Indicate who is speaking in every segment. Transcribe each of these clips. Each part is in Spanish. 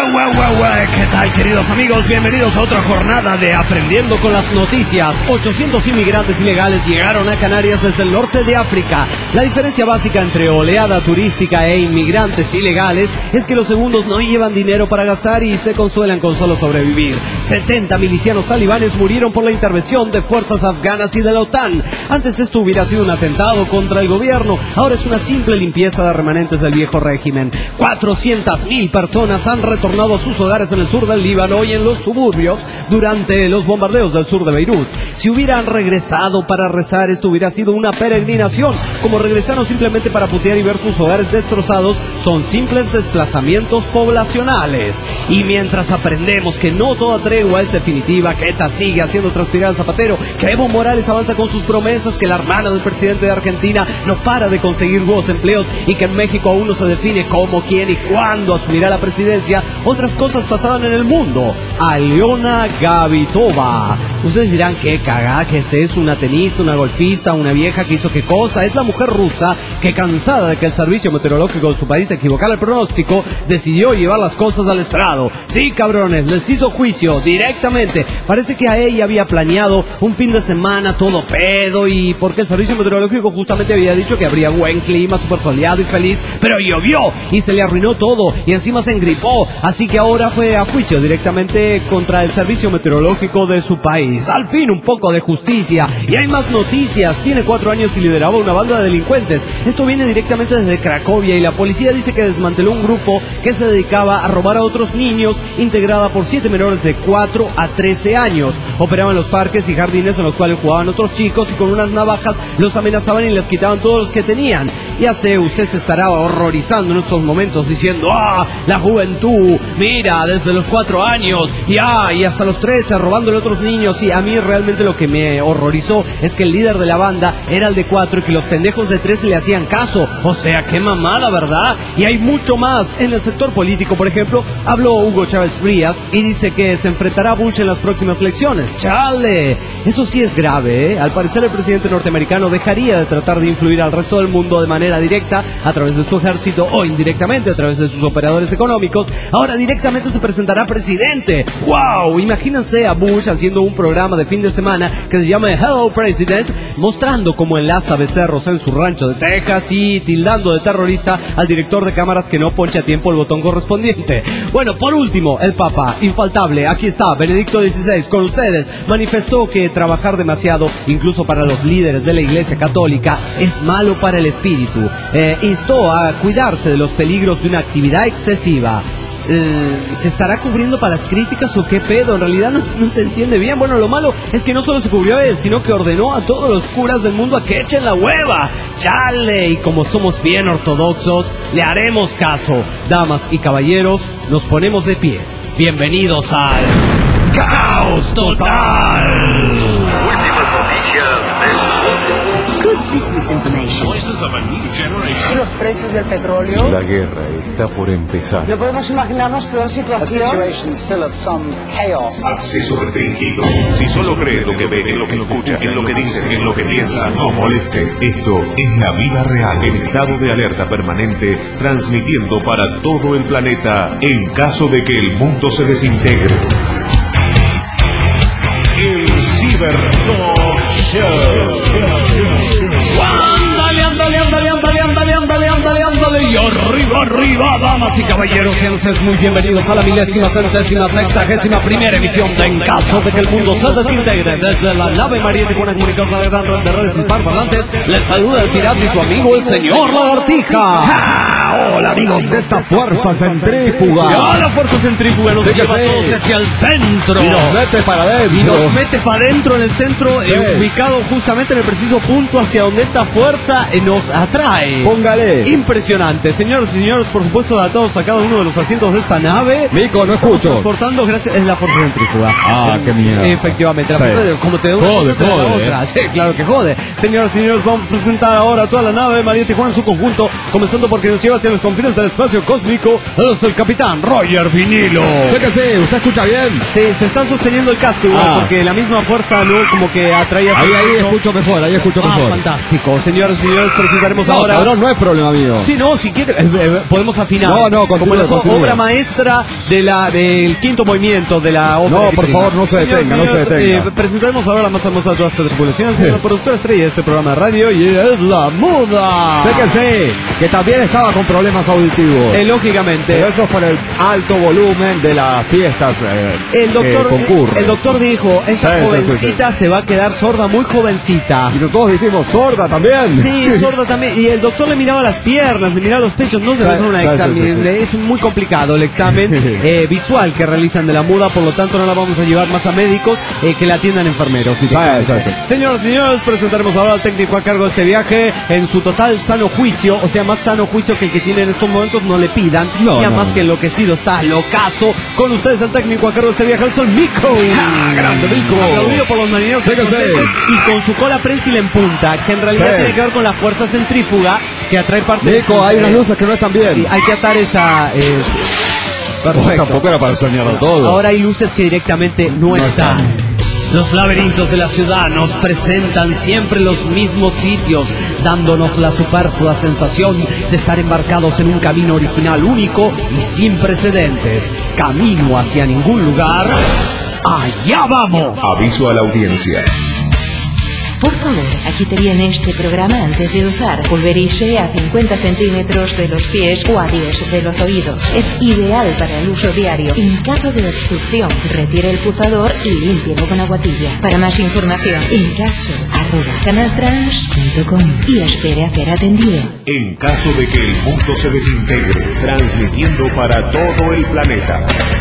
Speaker 1: ¿Qué tal, queridos amigos? Bienvenidos a otra jornada de Aprendiendo con las Noticias. 800 inmigrantes ilegales llegaron a Canarias desde el norte de África. La diferencia básica entre oleada turística e inmigrantes ilegales es que los segundos no llevan dinero para gastar y se consuelan con solo sobrevivir. 70 milicianos talibanes murieron por la intervención de fuerzas afganas y de la OTAN. Antes esto hubiera sido un atentado contra el gobierno, ahora es una simple limpieza de remanentes del viejo régimen. 400.000 personas han retornado a sus hogares en el sur del Líbano y en los suburbios durante los bombardeos del sur de Beirut. Si hubieran regresado para rezar, esto hubiera sido una peregrinación. Como regresaron simplemente para putear y ver sus hogares destrozados, son simples desplazamientos poblacionales. Y mientras aprendemos que no toda tregua es definitiva, que ETA sigue haciendo transpirar al Zapatero, que Evo Morales avanza con sus promesas, que la hermana del presidente de Argentina no para de conseguir nuevos empleos y que en México aún no se define cómo, quién y cuándo asumirá la presidencia, otras cosas pasaban en el mundo. Aliona Gavitova. Ustedes dirán, qué cagada, que es una tenista, una golfista, una vieja que hizo qué cosa. Es la mujer rusa que, cansada de que el servicio meteorológico de su país equivocara el pronóstico, decidió llevar las cosas al estrado. Sí, cabrones, les hizo juicio directamente. Parece que a ella había planeado un fin de semana todo pedo, y porque el servicio meteorológico justamente había dicho que habría buen clima, súper soleado y feliz, pero llovió y se le arruinó todo y encima se engripó. Así que ahora fue a juicio directamente contra el servicio meteorológico de su país. Al fin un poco de justicia. Y hay más noticias. Tiene 4 años y lideraba una banda de delincuentes. Esto viene directamente desde Cracovia y la policía dice que desmanteló un grupo que se dedicaba a robar a otros niños, integrada por 7 menores de 4 a 13 años. Operaban en los parques y jardines en los cuales jugaban otros chicos y con unas navajas los amenazaban y les quitaban todos los que tenían. Ya sé, usted se estará horrorizando en estos momentos diciendo, la juventud, mira, desde los 4 años y hasta los 13 robándole a otros niños. Y a mí realmente lo que me horrorizó es que el líder de la banda era el de 4 y que los pendejos de 13 le hacían caso. O sea, qué mamada, ¿verdad? Y hay mucho más. En el sector político, por ejemplo, habló Hugo Chávez Frías y dice que se enfrentará a Bush en las próximas elecciones. ¡Chale! Eso sí es grave, ¿eh? Al parecer el presidente norteamericano dejaría de tratar de influir al resto del mundo de manera directa a través de su ejército o indirectamente a través de sus operadores económicos. Ahora directamente se presentará presidente. ¡Wow! Imagínense a Bush haciendo un programa de fin de semana que se llama Hello President, mostrando cómo enlaza becerros en su rancho de Texas y tildando de terrorista al director de cámaras que no ponche a tiempo el botón correspondiente. Bueno, por último, el Papa, infaltable, aquí está, Benedicto XVI, con ustedes, manifestó que trabajar demasiado, incluso para los líderes de la Iglesia Católica, es malo para el espíritu. Instó a cuidarse de los peligros de una actividad excesiva. ¿Se estará cubriendo para las críticas o qué pedo? En realidad no se entiende bien. Bueno, lo malo es que no solo se cubrió él, sino que ordenó a todos los curas del mundo a que echen la hueva. ¡Chale! Y como somos bien ortodoxos, le haremos caso. Damas y caballeros, nos ponemos de pie. Bienvenidos al Caos Total.
Speaker 2: Últimas noticias del
Speaker 3: Good business information.
Speaker 2: Voices of a New Generation.
Speaker 4: ¿Y los precios del petróleo?
Speaker 5: La guerra está por empezar.
Speaker 4: No podemos imaginarnos peor situación.
Speaker 6: Acceso restringido. Si solo cree lo que ve, en lo que escucha, en lo que dice, en lo que piensa, no moleste. Esto es la vida real. En estado de alerta permanente, transmitiendo para todo el planeta en caso de que el mundo se desintegre. El Cyber Talk Show.
Speaker 1: Ándale, y arriba, damas y caballeros, sean ustedes muy bienvenidos a la 1061ª emisión de En Caso de que el Mundo se Desintegre. Desde la nave María Tijuana comunicadora de gran red de redes hispanoparlantes, les saluda el pirata y su amigo el señor Lagartija.
Speaker 7: Hola amigos de esta fuerza centrífuga.
Speaker 1: Ya la fuerza centrífuga nos lleva a todos hacia el centro.
Speaker 7: Y nos mete para adentro.
Speaker 1: Y nos mete para adentro en el centro, ubicado justamente en el preciso punto hacia donde esta fuerza nos atrae.
Speaker 7: Póngale.
Speaker 1: Impresionante. Señoras y señores, por supuesto, datados a cada uno de los asientos de esta nave.
Speaker 7: Nico, no escucho.
Speaker 1: Transportando gracias, es la fuerza centrífuga.
Speaker 7: Qué mierda.
Speaker 1: Efectivamente, la fuerza de, como te da una cosa, te da la otra. Sí, claro que jode. Señoras y señores, vamos a presentar ahora toda la nave de María Tijuana en su conjunto, comenzando porque nos lleva hacia los confines del espacio cósmico, es el capitán Roger Vinilo.
Speaker 7: Sé que sí, ¿usted escucha bien?
Speaker 1: Sí, se está sosteniendo el casco igual, porque la misma fuerza, ¿no? Como que atrae a...
Speaker 7: Ahí escucho mejor,
Speaker 1: fantástico. Señores y señores, presentaremos
Speaker 7: No,
Speaker 1: ahora...
Speaker 7: cabrón, no es problema mío.
Speaker 1: Sí, no, si quiere, podemos afinar.
Speaker 7: No,
Speaker 1: como la
Speaker 7: continúe.
Speaker 1: obra maestra del quinto movimiento de la ópera.
Speaker 7: No, por favor, no se detenga, no se detenga.
Speaker 1: Presentaremos ahora la más hermosa de todas estas tripulaciones, la productora estrella de este programa de radio, y es la Muda.
Speaker 7: Sé que sí, que también estaba con problemas auditivos.
Speaker 1: Lógicamente.
Speaker 7: Pero eso es por el alto volumen de las fiestas
Speaker 1: El doctor dijo, esa
Speaker 7: Sí,
Speaker 1: jovencita se va a quedar sorda, muy jovencita.
Speaker 7: Y todos dijimos, sorda también.
Speaker 1: Sí, sorda también. Y el doctor le miraba las piernas, le miraba los pechos. No se realiza un examen. Es muy complicado el examen visual que realizan de la Muda. Por lo tanto, no la vamos a llevar más a médicos que la atiendan enfermeros. Señoras y señores, presentaremos ahora al técnico a cargo de este viaje en su total sano juicio. O sea, más sano juicio que el que tiene en estos momentos. No le pidan. Más que enloquecido está locazo. Con ustedes el técnico a cargo de este viaje, el Sol Mico.
Speaker 7: Grande Mico.
Speaker 1: Aplaudido por los marineros y con su cola prensil en punta, que en realidad tiene que ver con la fuerza centrífuga que atrae parte de...
Speaker 7: Nico, hay unas luces que no están bien.
Speaker 1: Sí, hay que atar esa...
Speaker 7: Perfecto. Tampoco era para soñarlo todo.
Speaker 1: Ahora hay luces que directamente no están. Los laberintos de la ciudad nos presentan siempre los mismos sitios, dándonos la superflua sensación de estar embarcados en un camino original único y sin precedentes. Camino hacia ningún lugar. ¡Allá vamos!
Speaker 6: Aviso a la audiencia.
Speaker 3: Por favor, aquí te viene este programa antes de usar. Pulverice a 50 centímetros de los pies o a 10 de los oídos. Es ideal para el uso diario. En caso de obstrucción, retire el pulsador y límpielo con agua tibia. Para más información, encaso@canaltrans.com y espere a ser atendido.
Speaker 6: En caso de que el mundo se desintegre, transmitiendo para todo el planeta.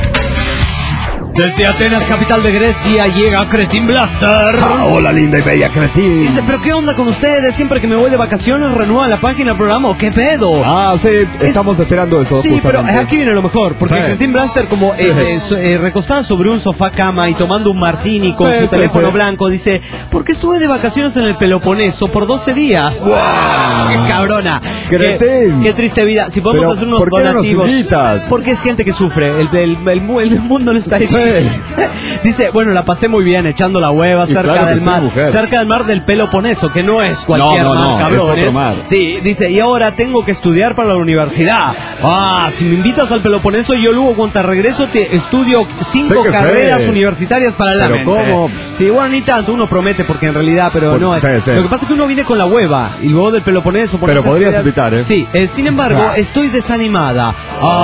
Speaker 1: Desde Atenas, capital de Grecia, llega Cretin Blaster.
Speaker 7: Hola, linda y bella Cretin.
Speaker 1: Dice, ¿pero qué onda con ustedes? Siempre que me voy de vacaciones renuevan la página del programa, ¿o qué pedo?
Speaker 7: Sí, estamos esperando eso.
Speaker 1: Sí,
Speaker 7: justamente.
Speaker 1: pero aquí viene lo mejor, porque Cretin Blaster, como recostada sobre un sofá cama y tomando un martini con su teléfono blanco, dice, ¿por qué estuve de vacaciones en el Peloponeso por 12 días?
Speaker 7: ¡Wow!
Speaker 1: ¡Qué cabrona!
Speaker 7: Cretin.
Speaker 1: Qué triste vida. Si podemos
Speaker 7: Pero,
Speaker 1: hacer unos
Speaker 7: ¿por qué
Speaker 1: donativos.
Speaker 7: no nos invitas?
Speaker 1: Porque es gente que sufre. El mundo no está hecho. Dice, bueno, la pasé muy bien echando la hueva cerca del mar. Cerca del mar del Peloponeso, que no es cualquier mar, cabrones.
Speaker 7: Es otro mar.
Speaker 1: Sí, dice, y ahora tengo que estudiar para la universidad. Si me invitas al Peloponeso, yo luego cuando regreso te estudio 5 carreras universitarias para la mente.
Speaker 7: Pero ¿cómo?
Speaker 1: Sí, bueno, ni tanto, uno promete porque en realidad, pero no es. Lo que pasa es que uno viene con la hueva y luego del Peloponeso.
Speaker 7: Pero podrías invitar, ¿eh?
Speaker 1: Sí, sin embargo, estoy desanimada.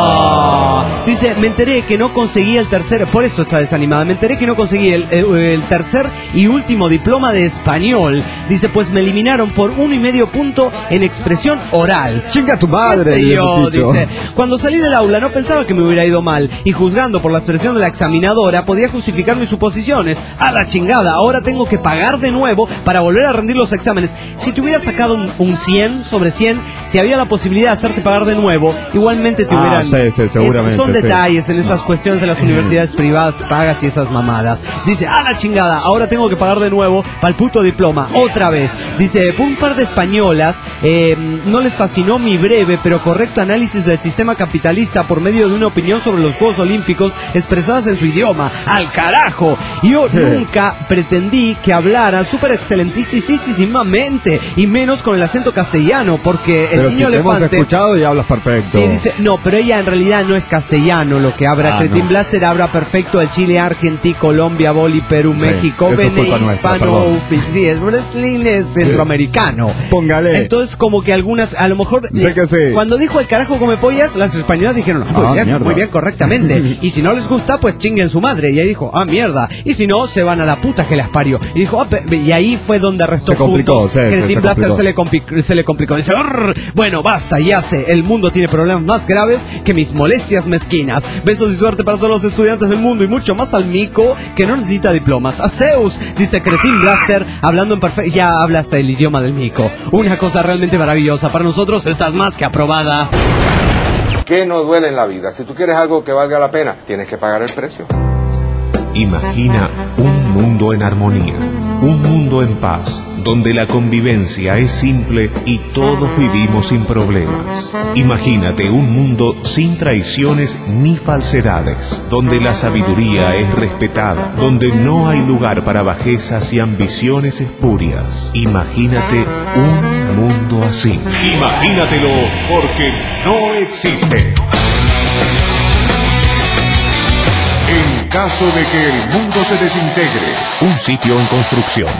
Speaker 1: Dice, me enteré que no conseguí el tercer, por esto está desanimada, me enteré que no conseguí el tercer y último diploma de español. Dice, pues me eliminaron por 1,5 punto en expresión oral.
Speaker 7: Chinga tu madre.
Speaker 1: Dice, cuando salí del aula no pensaba que me hubiera ido mal y juzgando por la expresión de la examinadora podía justificar mis suposiciones. A la chingada, ahora tengo que pagar de nuevo para volver a rendir los exámenes. Si te hubieras sacado un 100 sobre 100, si había la posibilidad de hacerte pagar de nuevo, igualmente te hubieran...
Speaker 7: seguramente.
Speaker 1: Son detalles en esas cuestiones de las universidades privadas, pagas y esas mamadas. Dice, a la chingada, ahora tengo que pagar de nuevo para el puto diploma, otra vez. Dice, un par de españolas no les fascinó mi breve pero correcto análisis del sistema capitalista por medio de una opinión sobre los Juegos Olímpicos expresadas en su idioma. ¡Al carajo! Yo nunca pretendí que hablaran súper excelentísimamente y menos con el acento castellano, porque el
Speaker 7: pero
Speaker 1: niño
Speaker 7: si te
Speaker 1: elefante...
Speaker 7: hemos escuchado y hablas perfecto.
Speaker 1: Sí, dice, no, pero ella en realidad no es castellano lo que habla. Cretin Blaster habla perfecto el Chile, Argentina, Colombia, Boli, Perú, México, Hispano, sí, es wrestling centroamericano.
Speaker 7: Póngale.
Speaker 1: Entonces como que algunas, a lo mejor,
Speaker 7: sé que sí.
Speaker 1: Cuando dijo el carajo come pollas, las españolas dijeron, muy bien, correctamente. Y si no les gusta, pues chinguen su madre. Y ahí dijo, mierda. Y si no, se van a la puta que las parió. Y dijo, y ahí fue donde restó puntos. Cretin Blaster se le complicó. Dice, bueno, basta, ya sé, el mundo tiene problemas más graves que mis molestias mezquinas. Besos y suerte para todos los estudiantes del mundo y mucho más al mico que no necesita diplomas. A Zeus, dice Cretin Blaster, hablando en perfecto, ya habla hasta el idioma del mico. Una cosa realmente maravillosa. Para nosotros estás más que aprobada.
Speaker 8: ¿Qué no duele en la vida? Si tú quieres algo que valga la pena, tienes que pagar el precio.
Speaker 6: Imagina un mundo en armonía. Un mundo en paz, donde la convivencia es simple y todos vivimos sin problemas. Imagínate un mundo sin traiciones ni falsedades, donde la sabiduría es respetada, donde no hay lugar para bajezas y ambiciones espurias. Imagínate un mundo así. Imagínatelo, porque no existe. En caso de que el mundo se desintegre, un sitio en construcción.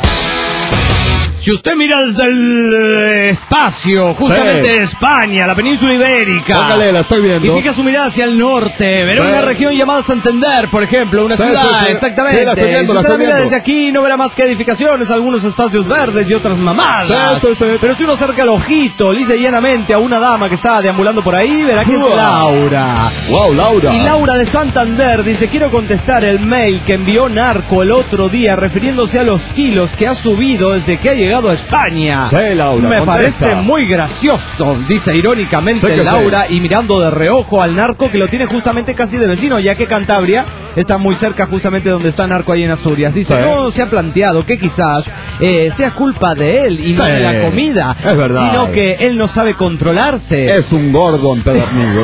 Speaker 1: Si usted mira desde el espacio, justamente España, la península ibérica,
Speaker 7: Póngale, la estoy viendo.
Speaker 1: y fija su mirada hacia el norte, verá una región llamada Santander, por ejemplo, una ciudad, exactamente.
Speaker 7: Sí, la estoy viendo,
Speaker 1: si usted la mira
Speaker 7: viendo.
Speaker 1: desde aquí, no verá más que edificaciones, algunos espacios verdes y otras mamadas.
Speaker 7: Sí.
Speaker 1: Pero si uno acerca el ojito, lisa y llanamente, a una dama que está deambulando por ahí, verá que es Laura.
Speaker 7: Wow, Laura.
Speaker 1: Y Laura de Santander dice: quiero contestar el mail que envió Narco el otro día refiriéndose a los kilos que ha subido desde que ha llegado a España.
Speaker 7: Sí, Laura,
Speaker 1: Me
Speaker 7: contesta.
Speaker 1: parece muy gracioso, dice irónicamente
Speaker 7: Sí que
Speaker 1: Laura, y mirando de reojo al Narco, que lo tiene justamente casi de vecino, ya que Cantabria está muy cerca justamente donde está Narco, ahí en Asturias. Dice:
Speaker 7: Sí.
Speaker 1: no se ha planteado que quizás sea culpa de él y no
Speaker 7: Sí,
Speaker 1: de la comida,
Speaker 7: es verdad.
Speaker 1: sino que él no sabe controlarse.
Speaker 7: Es un gordo empedernido.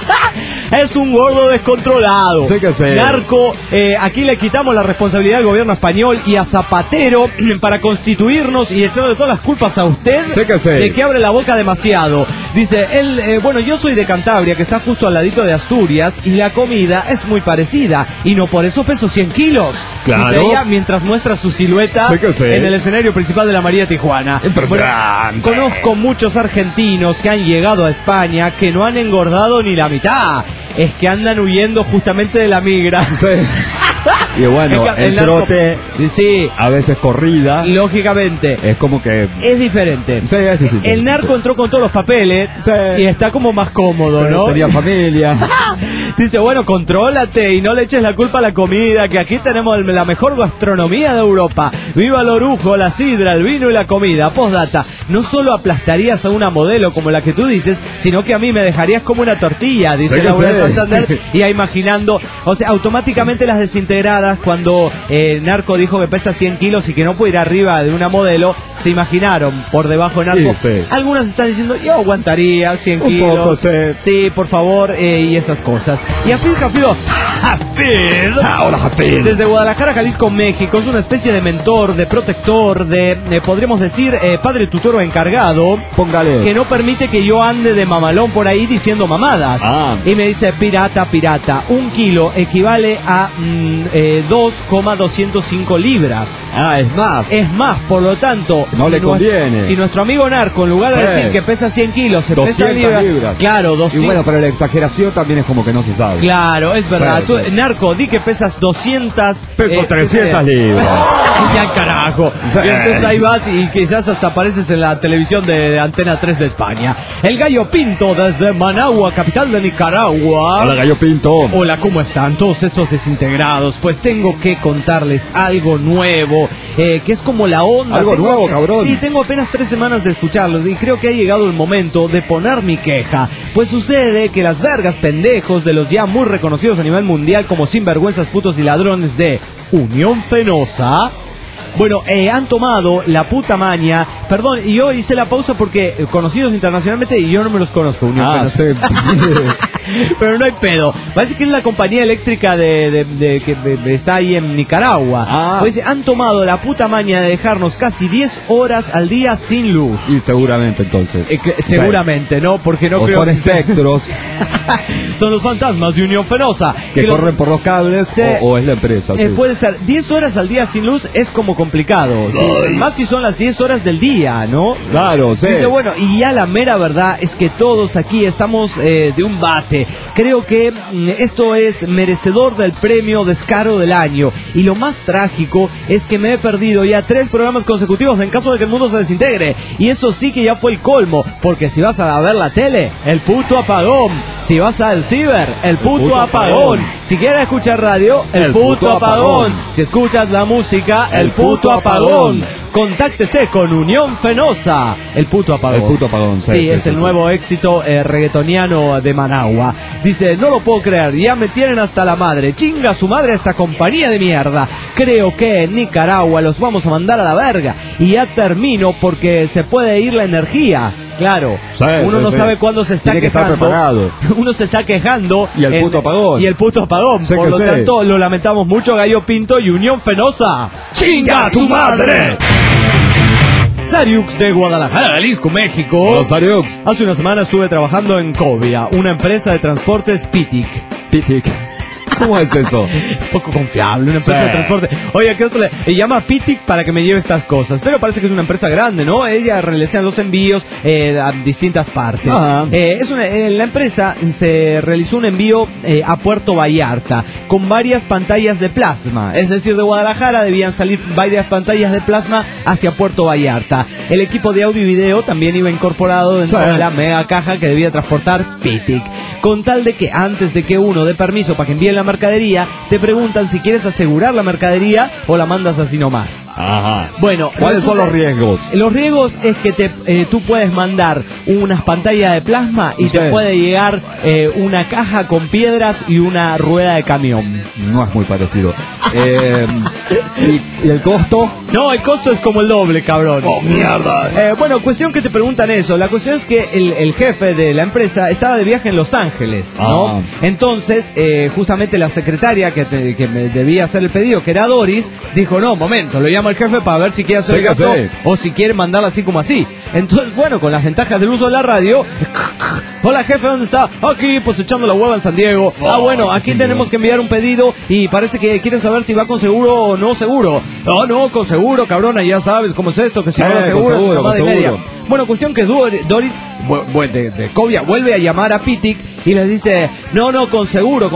Speaker 1: Es un gordo descontrolado.
Speaker 7: Sí que sí.
Speaker 1: Narco, aquí le quitamos la responsabilidad al gobierno español y a Zapatero para constituirnos y echarle todas las culpas a usted
Speaker 7: Sí que sí.
Speaker 1: de que abre la boca demasiado. Dice él, bueno, yo soy de Cantabria, que está justo al ladito de Asturias, y la comida es muy parecida y no por eso peso 100 kilos.
Speaker 7: Claro.
Speaker 1: Dice ella mientras muestra su silueta
Speaker 7: Sí que sí.
Speaker 1: en el escenario principal de la María Tijuana.
Speaker 7: Impresionante.
Speaker 1: Bueno, conozco muchos argentinos que han llegado a España que no han engordado ni la mitad. Es que andan huyendo justamente de la migra.
Speaker 7: Sí. Y bueno,
Speaker 1: Es que
Speaker 7: el
Speaker 1: narco-
Speaker 7: trote,
Speaker 1: Sí,
Speaker 7: a veces corrida,
Speaker 1: lógicamente.
Speaker 7: es como que...
Speaker 1: Es diferente.
Speaker 7: Sí, es diferente.
Speaker 1: El narco entró con todos los papeles
Speaker 7: Sí.
Speaker 1: y está como más cómodo, ¿no?
Speaker 7: Tenía familia.
Speaker 1: Dice, bueno, contrólate y no le eches la culpa a la comida, que aquí tenemos la mejor gastronomía de Europa. Viva el orujo, la sidra, el vino y la comida. Postdata, no solo aplastarías a una modelo como la que tú dices, sino que a mí me dejarías como una tortilla, dice
Speaker 7: Sí que
Speaker 1: Laura
Speaker 7: sí.
Speaker 1: de Santander, y ya imaginando, o sea, automáticamente las desintegradas, cuando Narco dijo que pesa 100 kilos y que no puede ir arriba de una modelo, se imaginaron por debajo de Narco.
Speaker 7: Sí, sí.
Speaker 1: Algunas están diciendo, yo aguantaría 100
Speaker 7: Un
Speaker 1: kilos.
Speaker 7: poco, sí.
Speaker 1: Sí, por favor, y esas cosas. Y Hafid Hafid,
Speaker 7: Hola, Hafid.
Speaker 1: desde Guadalajara, Jalisco, México, es una especie de mentor, de protector, de podríamos decir, padre tutor o encargado,
Speaker 7: Póngale.
Speaker 1: que no permite que yo ande de mamalón por ahí diciendo mamadas.
Speaker 7: Ah.
Speaker 1: Y me dice, pirata, un kilo equivale a 2,205 libras.
Speaker 7: Ah, es más.
Speaker 1: Es más, por lo tanto,
Speaker 7: No le conviene.
Speaker 1: Si nuestro amigo Narco, en lugar de
Speaker 7: Sí.
Speaker 1: decir que pesa 100 kilos, se
Speaker 7: 200
Speaker 1: pesa
Speaker 7: libras.
Speaker 1: Claro,
Speaker 7: Y
Speaker 1: 200.
Speaker 7: bueno, pero la exageración también es como que no se sabe.
Speaker 1: Claro, es verdad.
Speaker 7: Sí,
Speaker 1: Tú,
Speaker 7: sí.
Speaker 1: Narco, di que pesas 200.
Speaker 7: Peso 300 libras.
Speaker 1: Ya carajo.
Speaker 7: Sí.
Speaker 1: Y entonces ahí vas y quizás hasta apareces en la televisión de Antena 3 de España. El Gallo Pinto desde Managua, capital de Nicaragua.
Speaker 7: Hola, Gallo Pinto.
Speaker 1: Hola, ¿cómo están todos estos desintegrados? Pues tengo que contarles algo nuevo, que es como la onda.
Speaker 7: Algo nuevo, cabrón.
Speaker 1: Sí, tengo apenas 3 semanas de escucharlos y creo que ha llegado el momento de poner mi queja. Pues sucede que las vergas pendejos de los ya muy reconocidos a nivel mundial como sinvergüenzas, putos y ladrones de Unión Fenosa, bueno, han tomado la puta maña. Perdón, y yo hice la pausa porque conocidos internacionalmente y yo no me los conozco, Unión
Speaker 7: Ah,
Speaker 1: Fenosa.
Speaker 7: sí.
Speaker 1: Pero no hay pedo. Parece que es la compañía eléctrica que está ahí en Nicaragua.
Speaker 7: Ah.
Speaker 1: Pues han tomado la puta maña de dejarnos casi 10 horas al día sin luz.
Speaker 7: Y seguramente entonces.
Speaker 1: Seguramente, ¿no? Porque no
Speaker 7: O
Speaker 1: creo
Speaker 7: son espectros
Speaker 1: son los fantasmas de Unión Fenosa.
Speaker 7: que
Speaker 1: lo-
Speaker 7: corren por los cables
Speaker 1: Sí.
Speaker 7: o es la empresa. Sí.
Speaker 1: Puede ser 10 horas al día sin luz, es como complicado. ¿Sí? Más si son las 10 horas del día, ¿no?
Speaker 7: Claro, sí.
Speaker 1: Dice, bueno, y ya la mera verdad es que todos aquí estamos de un bate. Creo que esto es merecedor del premio Descaro del año. Y lo más trágico es que me he perdido ya 3 programas consecutivos en caso de que el mundo se desintegre. Y eso sí que ya fue el colmo. Porque si vas a ver la tele, el puto apagón. Si vas al ciber, el puto apagón. Si quieres escuchar radio, el puto apagón. Si escuchas la música, el puto apagón. Contáctese con Unión Fenosa. El puto apagón.
Speaker 7: El puto apagón,
Speaker 1: sí, es el nuevo éxito reggaetoniano de Managua. Dice, no lo puedo creer, ya me tienen hasta la madre. Chinga su madre esta compañía de mierda. Creo que en Nicaragua los vamos a mandar a la verga. Y ya termino porque se puede ir la energía. Claro, uno no sabe cuándo se está
Speaker 7: Tiene
Speaker 1: quejando.
Speaker 7: que estar preparado.
Speaker 1: Uno se está quejando.
Speaker 7: Y el puto apagón.
Speaker 1: Y el puto apagón.
Speaker 7: Sé
Speaker 1: Por
Speaker 7: que
Speaker 1: lo
Speaker 7: sé.
Speaker 1: tanto, lo lamentamos mucho, Gallo Pinto y Unión Fenosa. ¡Chinga tu madre! Sariux de Guadalajara, Jalisco, México.
Speaker 7: Los Sariux.
Speaker 1: Hace una semana estuve trabajando en Covia, una empresa de transportes Pitic.
Speaker 7: Pitic. ¿Cómo es eso?
Speaker 1: Es poco confiable, una empresa
Speaker 7: Sí.
Speaker 1: de transporte. Oye, ¿qué otro le llama Pitic para que me lleve estas cosas? Pero parece que es una empresa grande, ¿no? Ella realiza los envíos a distintas partes.
Speaker 7: Ajá.
Speaker 1: La empresa se realizó un envío a Puerto Vallarta con varias pantallas de plasma. Es decir, de Guadalajara debían salir varias pantallas de plasma hacia Puerto Vallarta. El equipo de audio y video también iba incorporado dentro
Speaker 7: Sí.
Speaker 1: de la mega caja que debía transportar Pitic. Con tal de que antes de que uno dé permiso para que envíen la mercadería, te preguntan si quieres asegurar la mercadería o la mandas así nomás.
Speaker 7: Ajá.
Speaker 1: Bueno,
Speaker 7: ¿Cuáles son los riesgos?
Speaker 1: Los riesgos es que tú puedes mandar unas pantallas de plasma y
Speaker 7: Sí.
Speaker 1: te puede llegar una caja con piedras y una rueda de camión.
Speaker 7: No es muy parecido. ¿Y el costo?
Speaker 1: No, el costo es como el doble, cabrón.
Speaker 7: ¡Oh, mierda!
Speaker 1: Bueno, cuestión que te preguntan eso. La cuestión es que el jefe de la empresa estaba de viaje en Los Ángeles, ¿no?
Speaker 7: Ah.
Speaker 1: Entonces, justamente la secretaria que me debía hacer el pedido, que era Doris, dijo, no, momento, lo llamo al jefe para ver si quiere hacer
Speaker 7: Sí,
Speaker 1: el gasto
Speaker 7: sí.
Speaker 1: o si quiere mandarla así como así. Entonces, bueno, con las ventajas del uso de la radio, hola jefe, ¿dónde está? Aquí, pues echando la hueva en San Diego. Bueno, aquí tenemos que enviar un pedido y parece que quieren saber si va con seguro o no seguro. No, con seguro, cabrona, ya sabes cómo es esto, que si
Speaker 7: Sí,
Speaker 1: no va
Speaker 7: con
Speaker 1: seguro, es
Speaker 7: seguro,
Speaker 1: una mamada
Speaker 7: con
Speaker 1: y media.
Speaker 7: seguro.
Speaker 1: Bueno, cuestión que Doris de Covia vuelve a llamar a Pitic y les dice, no, con seguro.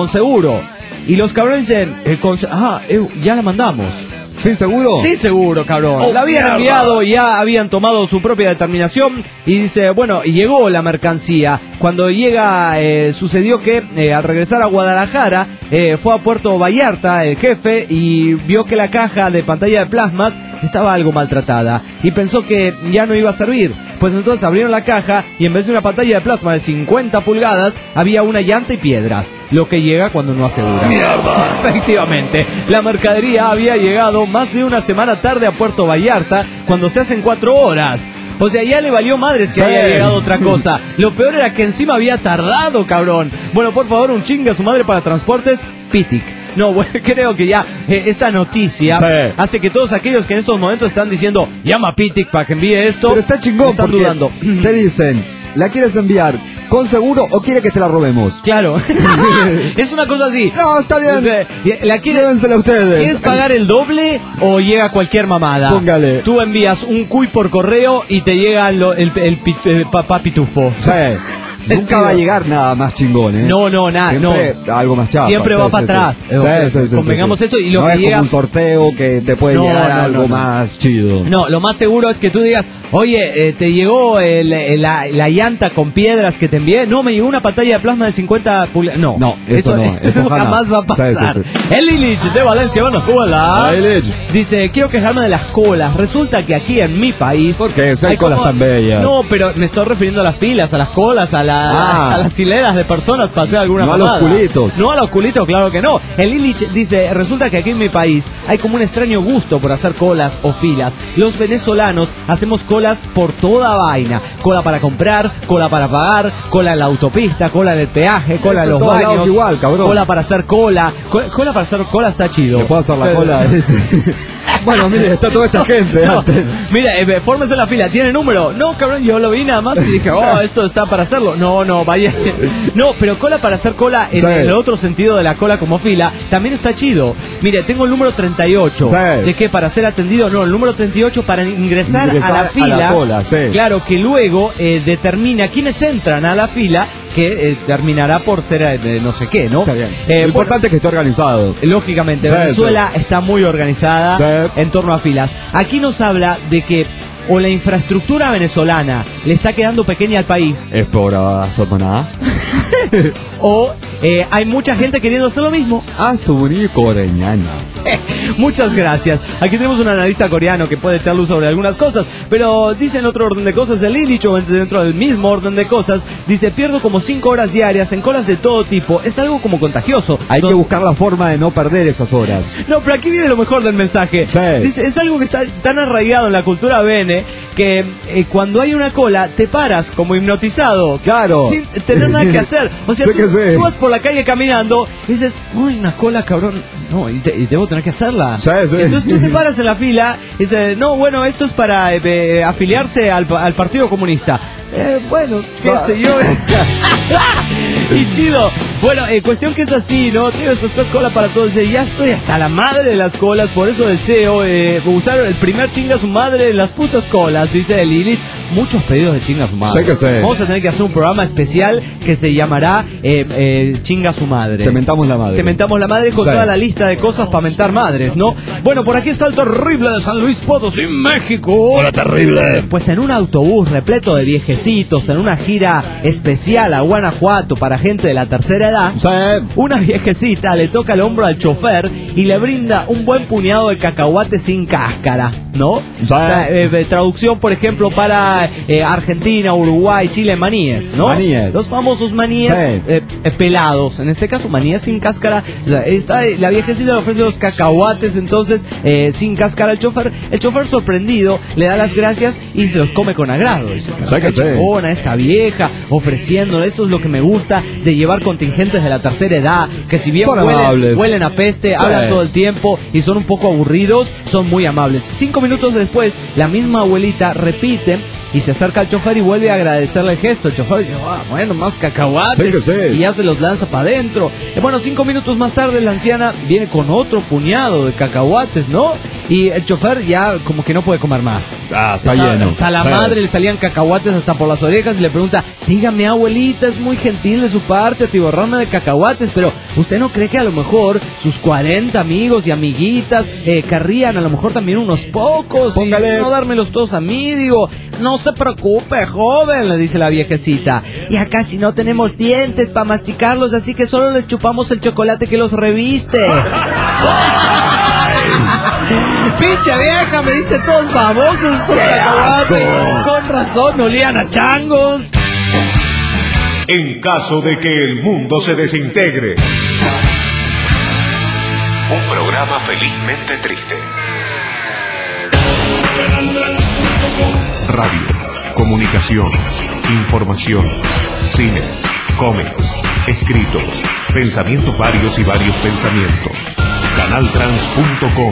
Speaker 1: Y los cabrones dicen, ya la mandamos.
Speaker 7: ¿Sin seguro?
Speaker 1: Sí, seguro, cabrón.
Speaker 7: Oh,
Speaker 1: la habían
Speaker 7: mierda.
Speaker 1: enviado, ya habían tomado su propia determinación y dice, bueno, y llegó la mercancía. Cuando llega, sucedió que al regresar a Guadalajara, fue a Puerto Vallarta el jefe y vio que la caja de pantalla de plasmas estaba algo maltratada y pensó que ya no iba a servir. Pues entonces abrieron la caja y en vez de una pantalla de plasma de 50 pulgadas, había una llanta y piedras, lo que llega cuando no asegura.
Speaker 7: ¡Mierda!
Speaker 1: Efectivamente, la mercadería había llegado más de una semana tarde a Puerto Vallarta, cuando se hacen 4 horas. O sea, ya le valió madres que
Speaker 7: Sí.
Speaker 1: haya llegado otra cosa. Lo peor era que encima había tardado, cabrón. Bueno, por favor, un chingue a su madre para transportes, Pitic. No, bueno, creo que ya esta noticia
Speaker 7: Sí.
Speaker 1: hace que todos aquellos que en estos momentos están diciendo, llama a Pitic para que envíe esto,
Speaker 7: Pero está chingón
Speaker 1: están
Speaker 7: porque
Speaker 1: dudando.
Speaker 7: te dicen, ¿la quieres enviar con seguro o quiere que te la robemos?
Speaker 1: Claro, es una cosa así.
Speaker 7: No, está bien.
Speaker 1: ¿La quieres?
Speaker 7: Llévensela ustedes.
Speaker 1: ¿Quieres pagar el doble o llega cualquier mamada?
Speaker 7: Póngale.
Speaker 1: Tú envías un cuy por correo y te llega el papá pitufo.
Speaker 7: Sí. Nunca va a llegar nada más chingón, ¿eh?
Speaker 1: No, nada,
Speaker 7: Siempre algo más chapa.
Speaker 1: Siempre va para atrás.
Speaker 7: Sí.
Speaker 1: Convengamos esto y lo
Speaker 7: no
Speaker 1: que
Speaker 7: es
Speaker 1: llega...
Speaker 7: como un sorteo que te puede llegar algo más chido.
Speaker 1: No, lo más seguro es que tú digas, oye, ¿te llegó la llanta con piedras que te envié? No, me llegó una pantalla de plasma de 50 pulgadas. No,
Speaker 7: eso no, eso
Speaker 1: jamás va a pasar.
Speaker 7: Sí.
Speaker 1: El Illich de Valencia, Venezuela,
Speaker 7: Ay, Illich.
Speaker 1: dice, quiero quejarme de las colas. Resulta que aquí en mi país...
Speaker 7: ¿Por qué? Si hay colas
Speaker 1: como-
Speaker 7: tan bellas.
Speaker 1: No, pero me estoy refiriendo a las filas, a las colas, a las hileras de personas para hacer alguna
Speaker 7: No a
Speaker 1: mamada.
Speaker 7: los culitos.
Speaker 1: No a los culitos, claro que no. El Illich dice, resulta que aquí en mi país hay como un extraño gusto por hacer colas o filas. Los venezolanos hacemos colas por toda vaina. Cola para comprar, cola para pagar, cola en la autopista, cola en el peaje, cola en
Speaker 7: Eso en
Speaker 1: los
Speaker 7: todos
Speaker 1: baños.
Speaker 7: lados igual, cabrón.
Speaker 1: Cola para hacer cola. Cola para hacer cola está chido.
Speaker 7: ¿Le puedo hacer la
Speaker 1: Sí.
Speaker 7: cola? Bueno, mire, está toda esta gente
Speaker 1: No,
Speaker 7: antes.
Speaker 1: mira, fórmese en la fila, ¿tiene número? No, cabrón, yo lo vi nada más y dije, esto está para hacerlo. No, vaya. No, pero cola para hacer cola en
Speaker 7: Sí.
Speaker 1: el otro sentido de la cola como fila, también está chido. Mire, tengo el número 38.
Speaker 7: Sí.
Speaker 1: ¿De qué? ¿Para ser atendido? No, el número 38 para ingresar a la
Speaker 7: Ingresar a
Speaker 1: fila.
Speaker 7: la cola, sí.
Speaker 1: Claro, que luego determina quiénes entran a la fila, que terminará por ser no sé qué, ¿no?
Speaker 7: Está bien. Lo
Speaker 1: Por-
Speaker 7: importante es que esté organizado.
Speaker 1: Lógicamente,
Speaker 7: Sí,
Speaker 1: Venezuela está muy organizada
Speaker 7: Sí.
Speaker 1: en torno a filas. Aquí nos habla de que o la infraestructura venezolana le está quedando pequeña al país,
Speaker 7: Es por Somaná.
Speaker 1: o hay mucha gente queriendo hacer lo mismo.
Speaker 7: A su coreñana.
Speaker 1: Muchas gracias. Aquí tenemos un analista coreano que puede echar luz sobre algunas cosas, pero dice en otro orden de cosas, el Illich, o dentro del mismo orden de cosas, dice: pierdo como 5 horas diarias en colas de todo tipo. Es algo como contagioso.
Speaker 7: Hay que buscar la forma de no perder esas horas.
Speaker 1: No, pero aquí viene lo mejor del mensaje.
Speaker 7: Sí.
Speaker 1: Dice, es algo que está tan arraigado en la cultura bene que cuando hay una cola te paras como hipnotizado.
Speaker 7: Claro.
Speaker 1: Sin tener nada que hacer. O sea,
Speaker 7: Sé que sé.
Speaker 1: tú vas por la calle caminando y dices, uy, una cola, cabrón. No, y debo tener que hacerla.
Speaker 7: Sí, sí.
Speaker 1: Entonces tú te paras en la fila y dices, no, bueno, esto es para afiliarse al Partido Comunista. Bueno, qué sé yo. Y chido. Bueno, cuestión que es así, ¿no? Tienes que hacer cola para todo. Dice, ya estoy hasta la madre de las colas, por eso deseo usar el primer chinga a su madre de las putas colas, dice el Illich. Muchos pedidos de chinga a su madre.
Speaker 7: Sé que sé.
Speaker 1: Vamos a tener que hacer un programa especial que se llamará Chinga a su madre.
Speaker 7: Te mentamos la madre.
Speaker 1: Te mentamos la madre con toda la lista de cosas para mentar madres, ¿no? Bueno, por aquí está el terrible de San Luis Potosí, México.
Speaker 7: Hola, terrible.
Speaker 1: Pues en un autobús repleto de viejecitos, en una gira especial a Guanajuato para gente de la tercera edad,
Speaker 7: Sí.
Speaker 1: una viejecita le toca el hombro al chofer y le brinda un buen puñado de cacahuate sin cáscara, ¿no?
Speaker 7: Sí.
Speaker 1: Traducción, por ejemplo, para Argentina, Uruguay, Chile, maníes, ¿no?
Speaker 7: Maníes.
Speaker 1: Los famosos maníes pelados, en este caso maníes sin cáscara. O sea, la viejecita le ofrece los cacahuates, entonces, sin cáscara al chofer. El chofer, sorprendido, le da las gracias y se los come con agrado. Dice, qué chingona esta vieja, ofreciéndole, esto es lo que me gusta de llevar contingentes de la tercera edad, que si bien huelen a peste, hablan todo el tiempo y son un poco aburridos, son muy amables. 5 minutos después, la misma abuelita repite y se acerca al chofer y vuelve a agradecerle el gesto. El chofer dice, bueno, más cacahuates, y ya se los lanza para adentro. Bueno, 5 minutos más tarde la anciana viene con otro puñado de cacahuates, ¿no? Y el chofer ya como que no puede comer más.
Speaker 7: Está lleno.
Speaker 1: Hasta la madre le salían cacahuates hasta por las orejas y le pregunta, dígame, abuelita, es muy gentil de su parte atiborrarme de cacahuates, pero ¿usted no cree que a lo mejor sus 40 amigos y amiguitas querrían a lo mejor también unos pocos?
Speaker 7: Póngale.
Speaker 1: Y no dármelos todos a mí? Digo, no se preocupe, joven, le dice la viejecita. Y acá si no tenemos dientes para masticarlos, así que solo les chupamos el chocolate que los reviste. Pinche vieja, me diste todos babosos estos cacahuates. Con razón, olían a changos.
Speaker 6: En caso de que el mundo se desintegre.
Speaker 2: Un programa felizmente triste.
Speaker 6: Radio, comunicación, información, cines, cómics, escritos, pensamientos varios y varios pensamientos. Canaltrans.com.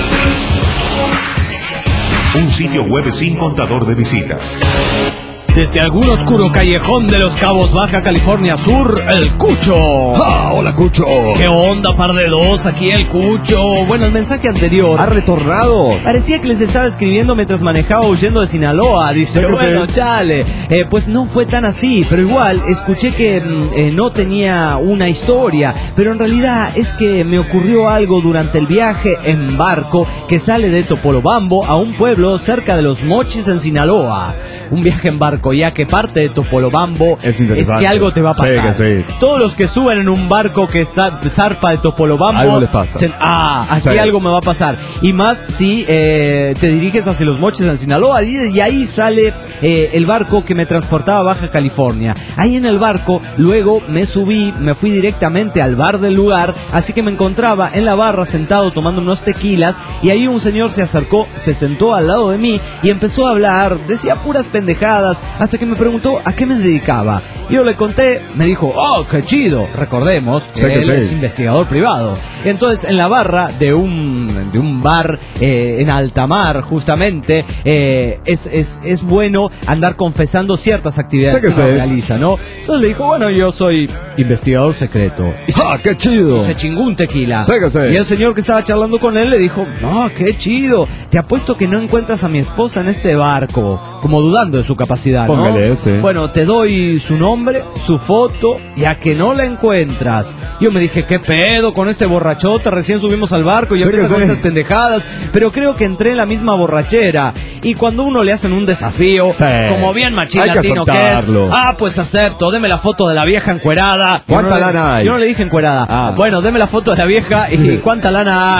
Speaker 6: Un sitio web sin contador de visitas.
Speaker 1: Desde algún oscuro callejón de Los Cabos, Baja California Sur, el Cucho.
Speaker 7: ¡Ah, hola, Cucho!
Speaker 1: ¿Qué onda, par de dos? Aquí el Cucho. Bueno, el mensaje anterior
Speaker 7: ¿Ha retornado?
Speaker 1: parecía que les estaba escribiendo mientras manejaba huyendo de Sinaloa. Dice, bueno, chale. Pues no fue tan así, pero igual escuché que no tenía una historia. Pero en realidad es que me ocurrió algo durante el viaje en barco que sale de Topolobambo a un pueblo cerca de Los Mochis en Sinaloa. Un viaje en barco, ya que parte de Topolobambo es que algo te va a pasar.
Speaker 7: Sí.
Speaker 1: Todos los que suben en un barco que zarpa de Topolobambo,
Speaker 7: algo les pasa.
Speaker 1: Aquí algo me va a pasar. Y más si te diriges hacia Los Mochis en Sinaloa, y ahí sale el barco que me transportaba a Baja California. Ahí en el barco, luego me fui directamente al bar del lugar, así que me encontraba en la barra sentado tomando unos tequilas, y ahí un señor se acercó, se sentó al lado de mí y empezó a hablar, decía puras pendejadas, hasta que me preguntó a qué me dedicaba. Yo le conté, me dijo, oh, qué chido. Recordemos que él es investigador privado. Entonces, en la barra de un bar en alta mar, justamente, es bueno andar confesando ciertas actividades que se realiza, ¿no? Entonces le dijo, bueno, yo soy investigador secreto.
Speaker 7: ¡Ah, qué chido!
Speaker 1: Se chingó un tequila.
Speaker 7: Sé.
Speaker 1: Y el señor que estaba charlando con él le dijo, no, qué chido. Te apuesto que no encuentras a mi esposa en este barco. Como dudando de su capacidad, ¿no?
Speaker 7: Póngale ese.
Speaker 1: Bueno, te doy su nombre, su foto, y a que no la encuentras. Yo me dije, ¿qué pedo con este borrachote? Recién subimos al barco y ya empieza con estas pendejadas. Pero creo que entré en la misma borrachera. Y cuando uno le hacen un desafío, como bien machín latino que es, pues acepto, deme la foto de la vieja encuerada.
Speaker 7: ¿Cuánta lana hay?
Speaker 1: Yo no le dije encuerada. Bueno, deme la foto de la vieja y cuánta lana hay.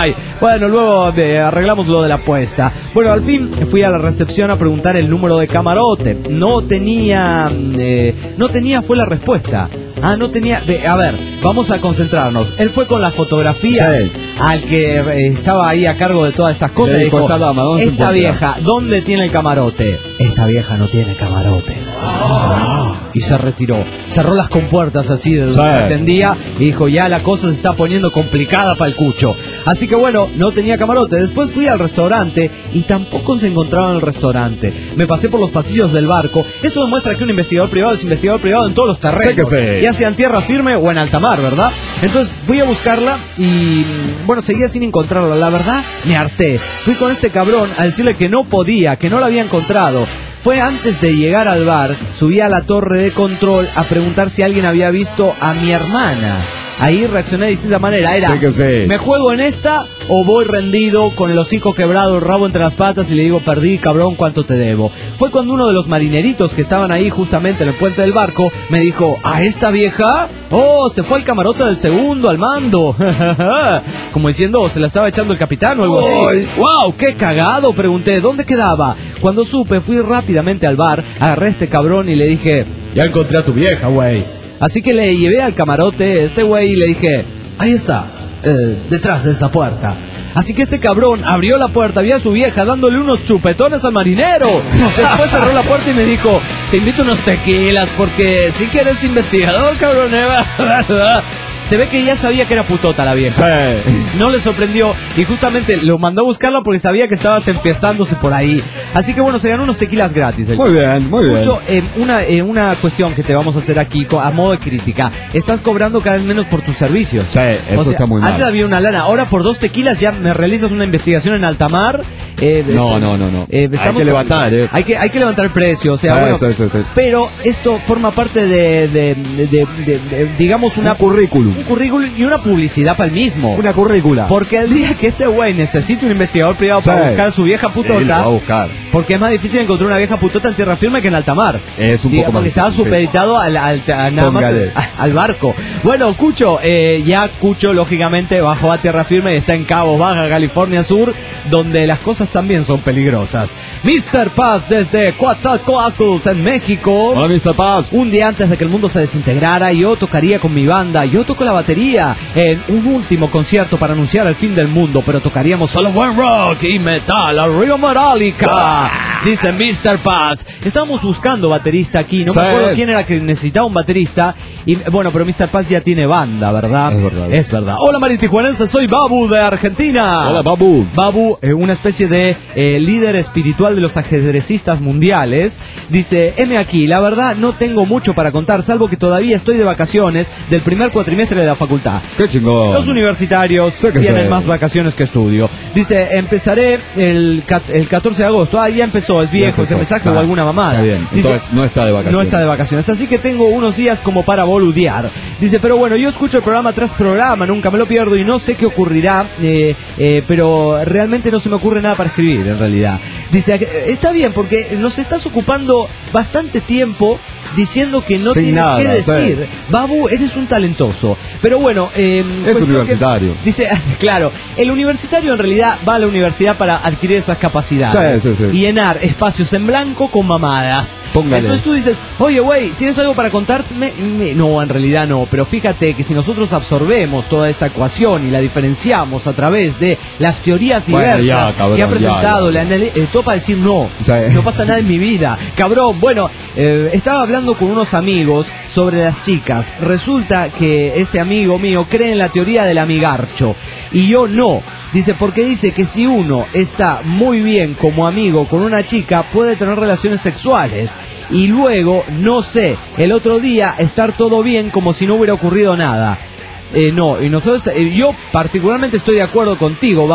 Speaker 1: Bueno, luego arreglamos lo de la apuesta. Bueno, al fin fui a la recepción a preguntar el número de camarote. No tenía, fue la respuesta. No tenía. A ver, vamos a concentrarnos. Él fue con la fotografía al que estaba ahí a cargo de todas esas cosas.
Speaker 7: Le
Speaker 1: dijo,
Speaker 7: dijo, esta dama,
Speaker 1: esta vieja, ¿dónde tiene el camarote? Esta vieja no tiene camarote. Y se retiró. Cerró las compuertas así de donde pretendía y dijo, ya la cosa se está poniendo complicada para el cucho. Así que bueno, no tenía camarote. Después fui al restaurante y tampoco se encontraba en el restaurante. Me pasé por los pasillos del barco. Esto demuestra que un investigador privado es investigador privado en todos los terrenos. Ya sea en tierra firme o en alta mar, ¿verdad? Entonces fui a buscarla y bueno, seguía sin encontrarla. La verdad, me harté. Fui con este cabrón a decirle que no podía, que no la había encontrado. Fue antes de llegar al bar, subí a la torre de control a preguntar si alguien había visto a mi hermana. Ahí reaccioné de distinta manera. Era, ¿me juego en esta o voy rendido con el hocico quebrado, el rabo entre las patas y le digo, perdí, cabrón, ¿cuánto te debo? Fue cuando uno de los marineritos que estaban ahí justamente en el puente del barco me dijo, ¿a esta vieja? Oh, se fue al camarote del segundo, al mando. Como diciendo, se la estaba echando el capitán o algo así. ¡Wow! ¡Qué cagado! Pregunté, ¿dónde quedaba? Cuando supe, fui rápidamente al bar, agarré a este cabrón y le dije, ya encontré a tu vieja, güey. Así que le llevé al camarote este güey y le dije, ahí está, detrás de esa puerta. Así que este cabrón abrió la puerta, vi a su vieja dándole unos chupetones al marinero. Después cerró la puerta y me dijo, te invito unos tequilas porque sí que eres investigador, cabrón. Se ve que ya sabía que era putota la vieja. No le sorprendió y justamente lo mandó a buscarla porque sabía que estabas enfiestándose por ahí. Así que bueno, se ganó unos tequilas gratis.
Speaker 7: Muy bien, muy bien.
Speaker 1: Mucho, una cuestión que te vamos a hacer aquí a modo de crítica. Estás cobrando cada vez menos por tus servicios.
Speaker 7: Eso está muy mal.
Speaker 1: Antes había una lana, ahora por 2 tequilas ya me realizas una investigación en alta mar.
Speaker 7: No. Hay que levantar,
Speaker 1: Hay que levantar el precio, o sea, bueno, pero esto forma parte de digamos, un currículum y una publicidad para el mismo.
Speaker 7: Una currícula.
Speaker 1: Porque el día que este güey necesite un investigador privado para buscar a su vieja putota,
Speaker 7: él lo va a buscar.
Speaker 1: Porque es más difícil encontrar una vieja putota en tierra firme que en alta mar.
Speaker 7: Es un poco más
Speaker 1: porque estaba supeditado al barco. Bueno, Cucho, Cucho lógicamente bajó a tierra firme y está en Cabo Baja, California Sur, donde las cosas también son peligrosas. Mr. Paz desde Coatzacoalcos en México.
Speaker 7: Hola, Mr. Paz.
Speaker 1: Un día antes de que el mundo se desintegrara, yo tocaría con mi banda. Yo toco la batería en un último concierto para anunciar el fin del mundo, pero tocaríamos solo buen rock y metal, arriba Metallica, dice Mr. Paz. Estábamos buscando baterista aquí, no me acuerdo quién era que necesitaba un baterista. Y bueno, pero Mr. Paz ya tiene banda, ¿verdad? Es verdad. Hola, maritijuanense, soy Babu de Argentina.
Speaker 7: Hola, Babu.
Speaker 1: Babu, una especie de líder espiritual de los ajedrecistas mundiales. Dice, aquí, la verdad no tengo mucho para contar, salvo que todavía estoy de vacaciones del primer cuatrimestre de la facultad.
Speaker 7: ¡Qué chingón!
Speaker 1: Los universitarios tienen más vacaciones que estudio. Dice, empezaré el 14 de agosto. Ya empezó, es viejo ese mensaje o alguna mamada.
Speaker 7: Está bien,
Speaker 1: dice,
Speaker 7: entonces no está de vacaciones.
Speaker 1: No está de vacaciones, así que tengo unos días como para boludear. Dice, pero bueno, yo escucho el programa tras programa, nunca me lo pierdo y no sé qué ocurrirá, pero realmente no se me ocurre nada para escribir, en realidad. Dice, está bien, porque nos estás ocupando bastante tiempo diciendo que no
Speaker 7: sin
Speaker 1: tienes
Speaker 7: nada,
Speaker 1: que decir. Babu, eres un talentoso. Pero bueno,
Speaker 7: es universitario.
Speaker 1: Dice, claro, el universitario en realidad va a la universidad para adquirir esas capacidades y llenar espacios en blanco con mamadas.
Speaker 7: Póngale.
Speaker 1: Entonces tú dices, oye, güey, ¿tienes algo para contarme? No, en realidad no, pero fíjate que si nosotros absorbemos toda esta ecuación y la diferenciamos a través de las teorías diversas que ha presentado, todo para decir no pasa nada en mi vida. Cabrón, bueno, estaba hablando con unos amigos sobre las chicas. Resulta que este amigo mío cree en la teoría del amigarcho y yo no. Dice, porque dice que si uno está muy bien como amigo con una chica, puede tener relaciones sexuales y luego, no sé, el otro día estar todo bien como si no hubiera ocurrido nada. No, y nosotros, yo particularmente estoy de acuerdo contigo, Babu.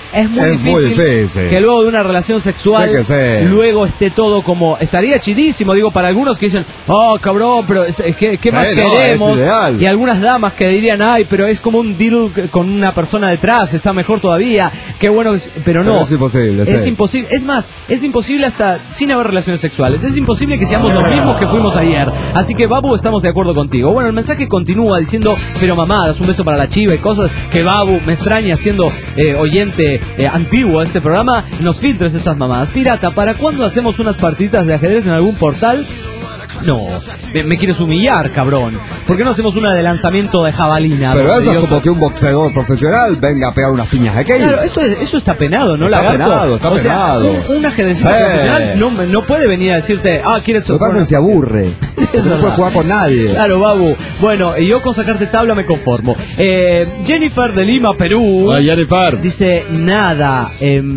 Speaker 1: es muy difícil que luego de una relación sexual, luego esté todo como... Estaría chidísimo, digo, para algunos que dicen, oh, cabrón, pero ¿qué más queremos? Y algunas damas que dirían, ay, pero es como un deal con una persona detrás, está mejor todavía, qué bueno, pero no.
Speaker 7: Es imposible.
Speaker 1: Es imposible. Es más, es imposible hasta sin haber relaciones sexuales. Es imposible que seamos los mismos que fuimos ayer. Así que, Babu, estamos de acuerdo contigo. Bueno, el mensaje continúa diciendo, pero mamadas, un beso para la chiva y cosas que Babu me extraña siendo oyente antiguo a este programa. Nos filtres estas mamadas. Pirata, ¿para cuándo hacemos unas partiditas de ajedrez en algún portal? No, me quieres humillar, cabrón. ¿Por qué no hacemos una de lanzamiento de jabalina?
Speaker 7: Pero eso es como que un boxeador profesional venga a pegar unas piñas de Keynes.
Speaker 1: Claro, eso está penado, ¿no,
Speaker 7: está
Speaker 1: lagarto?
Speaker 7: Está penado.
Speaker 1: Un ajedrecista profesional no puede venir a decirte, ¿quieres...
Speaker 7: Lo que pasa es que se aburre. No puede jugar con nadie.
Speaker 1: Claro, Babu. Bueno, yo con sacarte tabla me conformo. Jennifer de Lima, Perú.
Speaker 7: Jennifer.
Speaker 1: Dice, nada,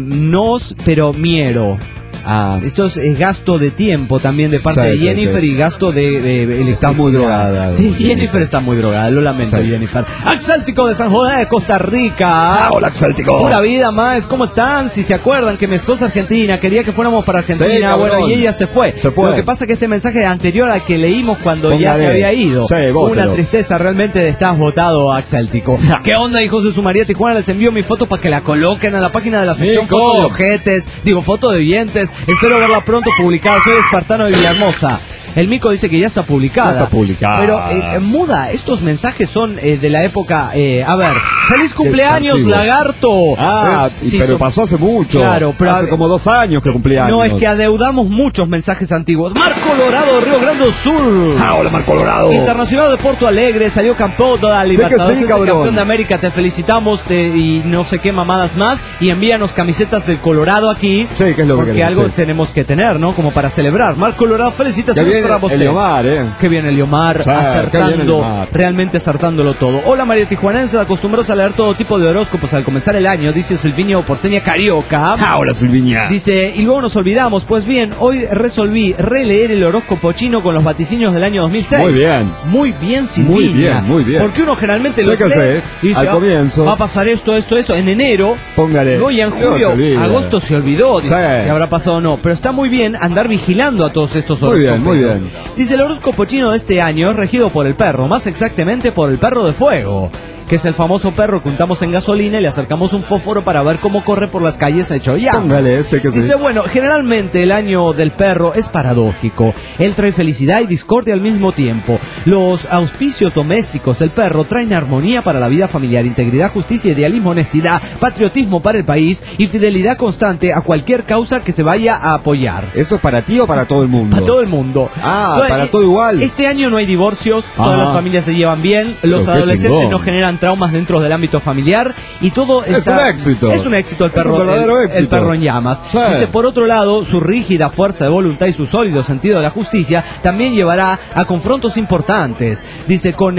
Speaker 1: pero miero. Esto es gasto de tiempo también de parte de Jennifer y gasto de
Speaker 7: está muy drogada.
Speaker 1: Sí, Jennifer está muy drogada, lo lamento, Jennifer. Axáltico de San José de Costa Rica.
Speaker 7: Hola, Axáltico.
Speaker 1: Pura vida, más, ¿cómo están? Si se acuerdan que mi esposa argentina quería que fuéramos para Argentina, bueno, y ella se fue. Lo que pasa es que este mensaje anterior al que leímos cuando ya se había ido. Una tristeza realmente de estás votado, Axáltico. ¿Qué onda, hijos de su María Tijuana? Les envío mi foto para que la coloquen a la página de la sección foto de ojetes, foto de oyentes. Espero verla pronto publicada. Soy Espartano de Villahermosa. El Mico dice que ya está publicada. Pero, muda, estos mensajes son de la época... a ver, ¡feliz cumpleaños, lagarto!
Speaker 7: Pero pasó hace mucho.
Speaker 1: Claro, pero
Speaker 7: hace como 2 años que cumplía años.
Speaker 1: No, es que adeudamos muchos mensajes antiguos. Mar Colorado, Río Grande do Sur.
Speaker 7: Hola, Mar Colorado.
Speaker 1: Internacional de Porto Alegre, salió campeón toda la Libertadores. Sí, campeón de América, te felicitamos y no sé qué mamadas más. Y envíanos camisetas del Colorado aquí.
Speaker 7: Sí, que es lo que
Speaker 1: porque algo tenemos que tener, ¿no? Como para celebrar. Mar Colorado, felicitaciones.
Speaker 7: Eliomar,
Speaker 1: Qué bien Eliomar, acertando, realmente acertándolo todo. Hola, María Tijuanense, acostumbrados a leer todo tipo de horóscopos al comenzar el año, dice Silviño Porteña Carioca.
Speaker 7: Hola, Silviña.
Speaker 1: Dice, y luego nos olvidamos, pues bien, hoy resolví releer el horóscopo chino con los vaticinios del año 2006. Muy bien, Silviña.
Speaker 7: Muy bien.
Speaker 1: Porque uno generalmente lo lee y dice,
Speaker 7: al comienzo
Speaker 1: va a pasar esto, en enero.
Speaker 7: Póngale.
Speaker 1: No, y en julio, agosto se olvidó, dice, si habrá pasado o no. Pero está muy bien andar vigilando a todos estos horóscopos.
Speaker 7: Muy bien.
Speaker 1: Dice, el horóscopo chino de este año es regido por el perro, más exactamente por el perro de fuego, que es el famoso perro que untamos en gasolina y le acercamos un fósforo para ver cómo corre por las calles hecho ya. Dice, bueno, generalmente el año del perro es paradójico. Él trae felicidad y discordia al mismo tiempo. Los auspicios domésticos del perro traen armonía para la vida familiar, integridad, justicia, idealismo, honestidad, patriotismo para el país y fidelidad constante a cualquier causa que se vaya a apoyar.
Speaker 7: ¿Eso es para ti o para todo el mundo?
Speaker 1: Para todo el mundo.
Speaker 7: Entonces, para todo igual.
Speaker 1: Este año no hay divorcios, todas las familias se llevan bien, los adolescentes no generan traumas dentro del ámbito familiar y todo
Speaker 7: es un éxito.
Speaker 1: Es un éxito el perro, el perro en llamas. Dice, por otro lado, su rígida fuerza de voluntad y su sólido sentido de la justicia también llevará a confrontos importantes. Dice, con